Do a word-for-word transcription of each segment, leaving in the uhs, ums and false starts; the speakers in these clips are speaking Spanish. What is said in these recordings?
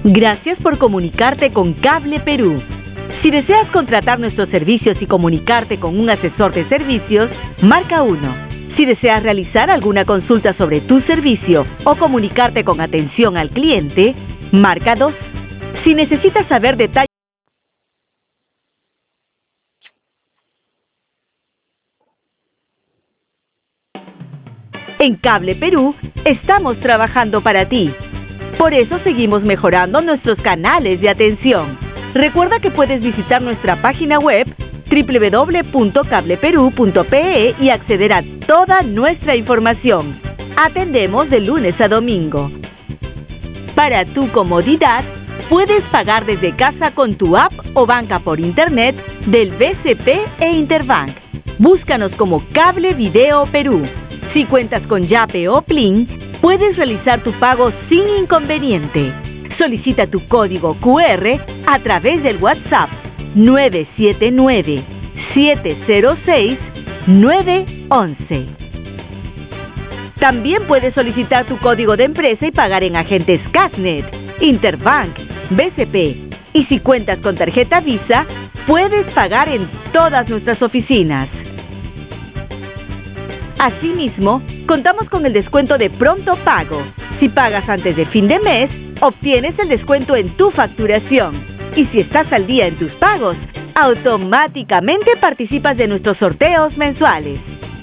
Gracias por comunicarte con Cable Perú. Si deseas contratar nuestros servicios y comunicarte con un asesor de servicios, marca uno. Si deseas realizar alguna consulta sobre tu servicio o comunicarte con atención al cliente, marca dos. Si necesitas saber detalles en Cable Perú, estamos trabajando para ti. Por eso seguimos mejorando nuestros canales de atención. Recuerda que puedes visitar nuestra página web doble u doble u doble u punto cable perú punto pe e y acceder a toda nuestra información. Atendemos de lunes a domingo. Para tu comodidad, puedes pagar desde casa con tu app o banca por internet del B C P e Interbank. Búscanos como Cable Video Perú. Si cuentas con Yape o Plin, puedes realizar tu pago sin inconveniente. Solicita tu código cu erre a través del WhatsApp nueve siete nueve, siete cero seis, nueve once. También puedes solicitar tu código de empresa y pagar en agentes Casnet, Interbank, B C P. Y si cuentas con tarjeta Visa, puedes pagar en todas nuestras oficinas. Asimismo, contamos con el descuento de pronto pago. Si pagas antes de fin de mes, obtienes el descuento en tu facturación. Y si estás al día en tus pagos, automáticamente participas de nuestros sorteos mensuales.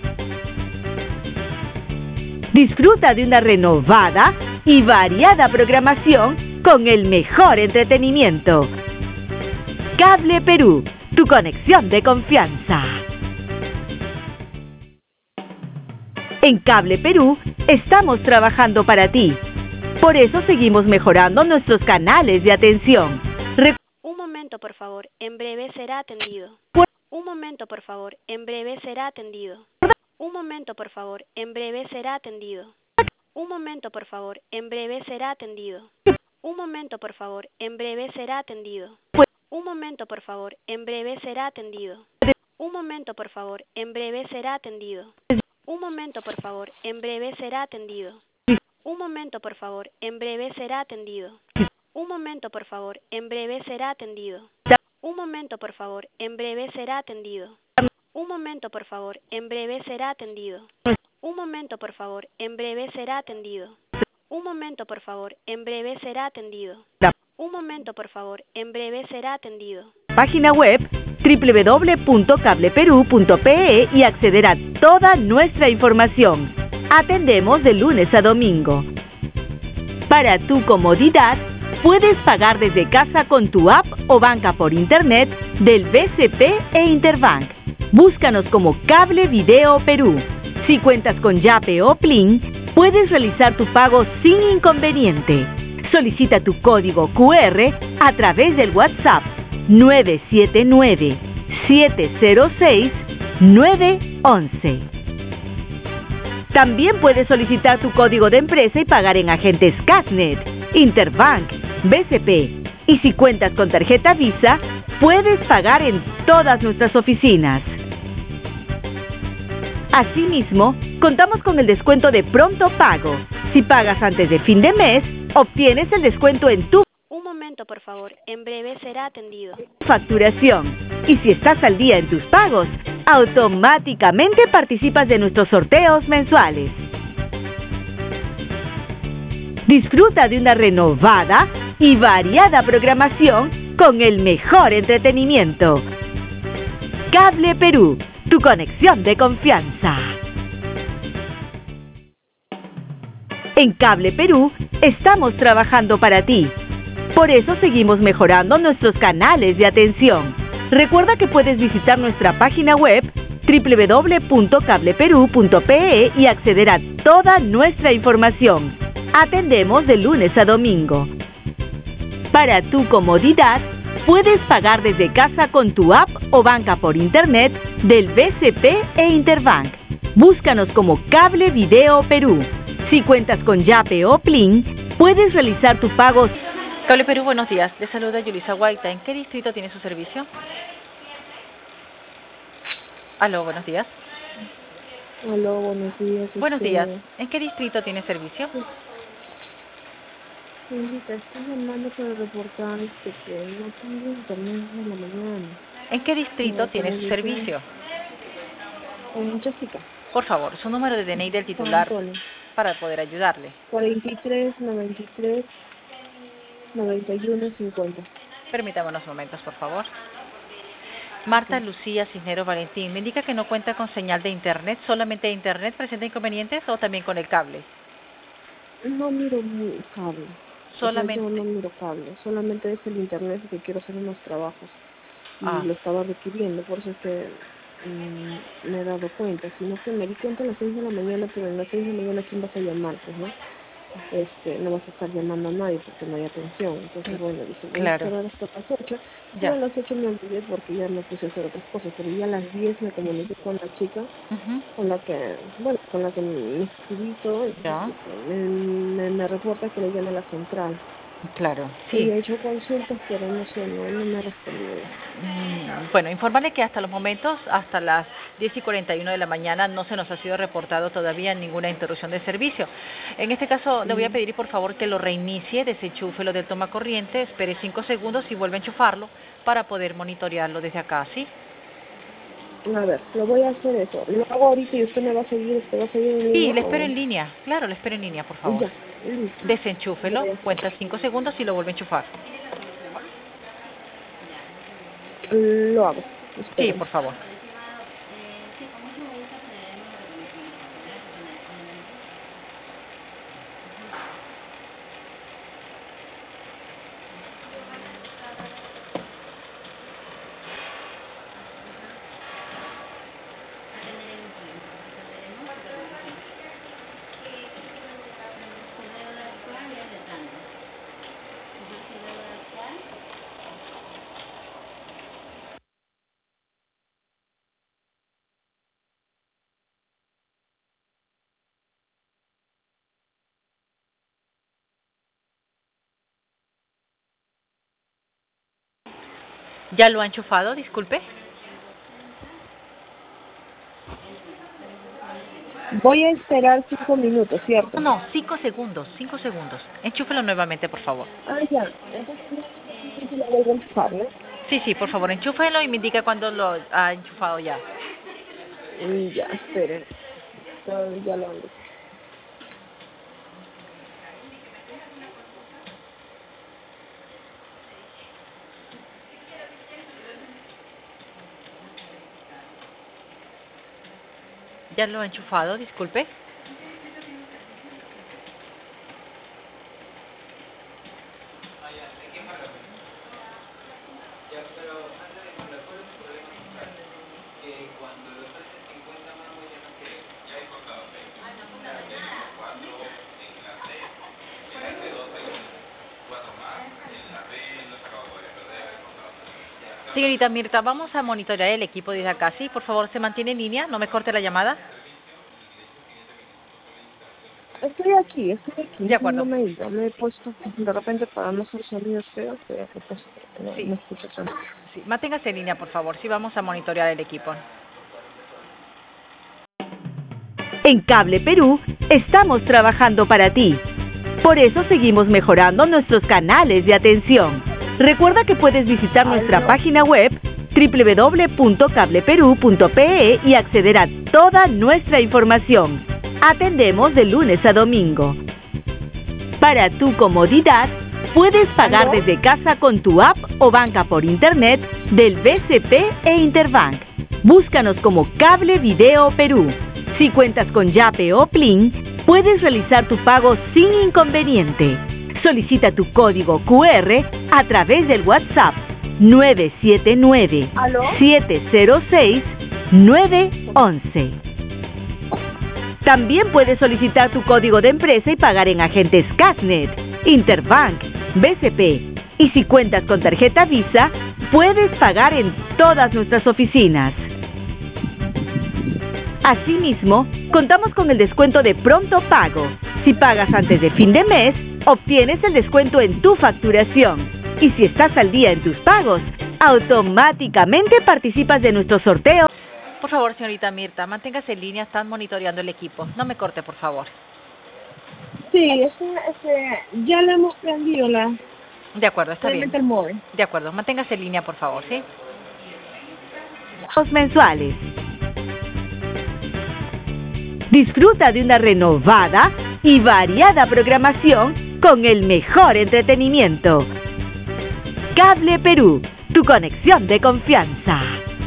Disfruta de una renovada y variada programación con el mejor entretenimiento. Cable Perú, tu conexión de confianza. En Cable Perú, estamos trabajando para ti. Por eso seguimos mejorando nuestros canales de atención. Re- Un momento, por favor. En breve será atendido. Un momento, por favor. En breve será atendido. Un momento, por favor. En breve será atendido. Un momento, por favor. En breve será atendido. Un momento, por favor. En breve será atendido. Un momento, por favor. En breve será atendido. Un momento, por favor. En breve será atendido. Un momento, por favor. En breve será atendido. Un momento, por favor. En breve será atendido. Un momento, por favor. En breve será atendido. Un momento, por favor. En breve será atendido. Un momento, por favor. En breve será atendido. Un momento, por favor. En breve será atendido. Un momento, por favor. En breve será atendido. Un momento, por favor. En breve será atendido. Página web doble u doble u doble u punto cable perú punto pe e y acceder a toda nuestra información. Atendemos de lunes a domingo. Para tu comodidad, puedes pagar desde casa con tu app o banca por internet del B C P e Interbank. Búscanos como Cable Video Perú. Si cuentas con Yape o Plin, puedes realizar tu pago sin inconveniente. Solicita tu código cu erre a través del WhatsApp nueve siete nueve, siete cero seis, nueve once. También puedes solicitar tu código de empresa y pagar en agentes Casnet, Interbank, B C P. Y si cuentas con tarjeta Visa, puedes pagar en todas nuestras oficinas. Asimismo, contamos con el descuento de pronto pago. Si pagas antes de fin de mes, obtienes el descuento en tu Un momento, por favor. En breve será atendido. facturación. Y si estás al día en tus pagos, automáticamente participas de nuestros sorteos mensuales. Disfruta de una renovada y variada programación con el mejor entretenimiento. Cable Perú, tu conexión de confianza. En Cable Perú, estamos trabajando para ti. Por eso seguimos mejorando nuestros canales de atención. Recuerda que puedes visitar nuestra página web doble u doble u doble u punto cable perú punto pe e y acceder a toda nuestra información. Atendemos de lunes a domingo. Para tu comodidad, puedes pagar desde casa con tu app o banca por internet del B C P e Interbank. Búscanos como Cable Video Perú. Si cuentas con Yape o Plin, puedes realizar tu pago. Cable Perú, buenos días. Le saluda Yulisa Guaita. ¿En qué distrito tiene su servicio? Aló, buenos días. Aló, buenos días. Buenos este, días. ¿En qué distrito tiene servicio? Señorita, estoy llamando para reportar este, que no tengo internet en la mañana. ¿En qué Me distrito tiene su comuniqué servicio? en Jessica, Por favor, su número de D N I del San titular Antonio. para poder ayudarle. cuarenta y tres, noventa y tres, noventa y uno, cincuenta. Permítame unos momentos, por favor. Marta Sí. Lucía Cisneros Valentín, me indica que no cuenta con señal de internet. ¿Solamente internet presenta inconvenientes o también con el cable? No miro mi cable. O sea, yo Solamente. no miro cable. Solamente es el internet porque quiero hacer unos trabajos. Y Ah, lo estaba requiriendo, por eso es que mm, me he dado cuenta. Sino que me di cuenta a las seis de la mañana, pero a las seis de la mañana, ¿quién vas a llamar? Pues, ¿no? Este, no vas a estar llamando a nadie porque no hay atención. Entonces, bueno, dije, voy a claro. esperar hasta las ocho. Pero a Ya. las ocho me olvidé porque ya me puse a hacer otras cosas. Pero ya a las diez me comuniqué con la chica Ujú. con la que, bueno, con la que me escribí todo. Ya. Entonces, me, me, me reporta que le llame a la central. Claro. Sí. Ella ha hecho consultas, pero no sé, no, no me ha respondido. Mm, Bueno, informarle que hasta los momentos, hasta las diez y cuarenta y uno de la mañana, no se nos ha sido reportado todavía ninguna interrupción de servicio. En este caso, le voy a Mm. pedir por favor que lo reinicie, desenchúfelo del toma corriente, espere cinco segundos y vuelva a enchufarlo para poder monitorearlo desde acá, ¿sí? A ver, lo voy a hacer eso. Lo hago ahorita y usted me va a seguir, usted va a seguir en Sí, línea le espero o... en línea. Claro, le espero en línea, por favor. Ya, listo. Desenchúfelo, Voy a hacer. cuenta cinco segundos y lo vuelve a enchufar. Lo hago. Sí, Esperen. por favor. ¿Ya lo ha enchufado? Disculpe. Voy a esperar cinco minutos, No, ¿cierto? no, cinco segundos, cinco segundos. Enchúfelo nuevamente, por favor. Ah, ya. Entonces, entonces lo vuelvo a enchufar, ¿no? Sí, sí, por favor, enchúfelo y me indica cuándo lo ha enchufado ya. Mm, Ya, esperen. Ya, ya lo ando. ¿Ya lo ha enchufado? Disculpe. Señorita Mirta, vamos a monitorear el equipo desde acá. Sí, por favor, se mantiene en línea, no me corte la llamada. Estoy aquí, estoy aquí. De No acuerdo. me he ido. Me he puesto, de repente, para no hacer sonidos feos, estoy aquí puesto. No, Sí, no escucho tanto. sí, manténgase en línea, por favor. Sí, vamos a monitorear el equipo. En Cable Perú estamos trabajando para ti. Por eso seguimos mejorando nuestros canales de atención. Recuerda que puedes visitar nuestra ¿Aló? página web doble u doble u doble u punto cable perú punto pe e y acceder a toda nuestra información. Atendemos de lunes a domingo. Para tu comodidad, puedes pagar ¿Aló? desde casa con tu app o banca por internet del B C P e Interbank. Búscanos como Cable Video Perú. Si cuentas con Yape o Plin, puedes realizar tu pago sin inconveniente. Solicita tu código cu erre a través del WhatsApp nueve siete nueve, ¿Aló? siete cero seis, nueve once. También puedes solicitar tu código de empresa y pagar en agentes Casnet, Interbank, B C P. Y si cuentas con tarjeta Visa, puedes pagar en todas nuestras oficinas. Asimismo, contamos con el descuento de pronto pago. Si pagas antes de fin de mes, obtienes el descuento en tu facturación. Y si estás al día en tus pagos, automáticamente participas de nuestro sorteo. Por favor, señorita Mirta, manténgase en línea, están monitoreando el equipo. No me corte, por favor. Sí, es una, este, ya le hemos prendido la... De acuerdo, está bien. el móvil. De acuerdo, manténgase en línea, por favor, ¿sí? Los mensuales. Disfruta de una renovada y variada programación con el mejor entretenimiento. Cable Perú, tu conexión de confianza.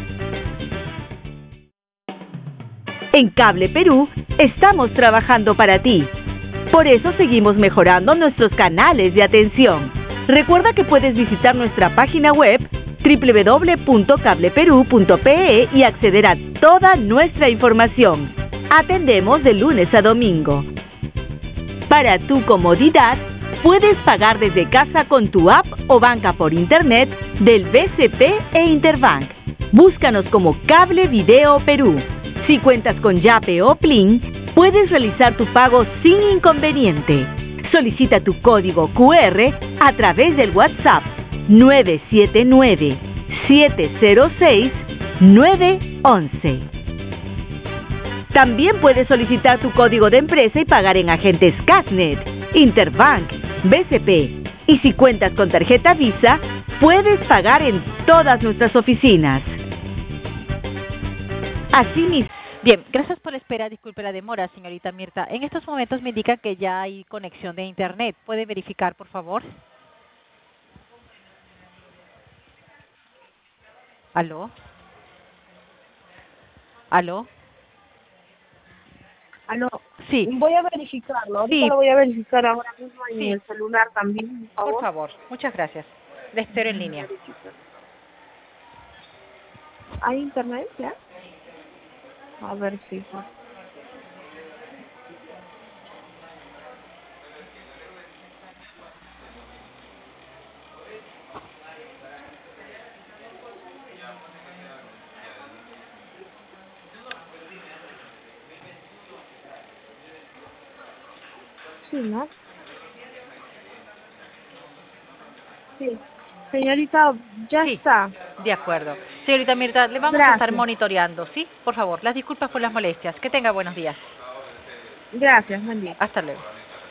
En Cable Perú estamos trabajando para ti. Por eso seguimos mejorando nuestros canales de atención. Recuerda que puedes visitar nuestra página web doble u doble u doble u punto cable perú punto pe e y acceder a toda nuestra información. Atendemos de lunes a domingo. Para tu comodidad, puedes pagar desde casa con tu app o banca por internet del B C P e Interbank. Búscanos como Cable Video Perú. Si cuentas con Yape o Plin, puedes realizar tu pago sin inconveniente. Solicita tu código cu erre a través del WhatsApp nueve siete nueve, siete cero seis, nueve once. También puedes solicitar tu código de empresa y pagar en agentes Casnet, Interbank, B C P. Y si cuentas con tarjeta Visa, puedes pagar en todas nuestras oficinas. Asimismo, bien, gracias por la espera. Disculpe la demora, señorita Mirta. En estos momentos me indica que ya hay conexión de Internet. ¿Puede verificar, por favor? ¿Aló? ¿Aló? Aló. Sí. Voy a verificarlo. Ahorita Sí. lo voy a verificar ahora mismo en Sí. el celular también, por favor. Por favor, muchas gracias. Le espero en línea. ¿Hay internet ya? A ver si... Sí, ¿no? Sí. Señorita, ya Sí. está. De acuerdo. Señorita Mirta, le vamos Gracias. a estar monitoreando, ¿sí? Por favor, las disculpas por las molestias. Que tenga buenos días. Gracias, buen día. Hasta luego.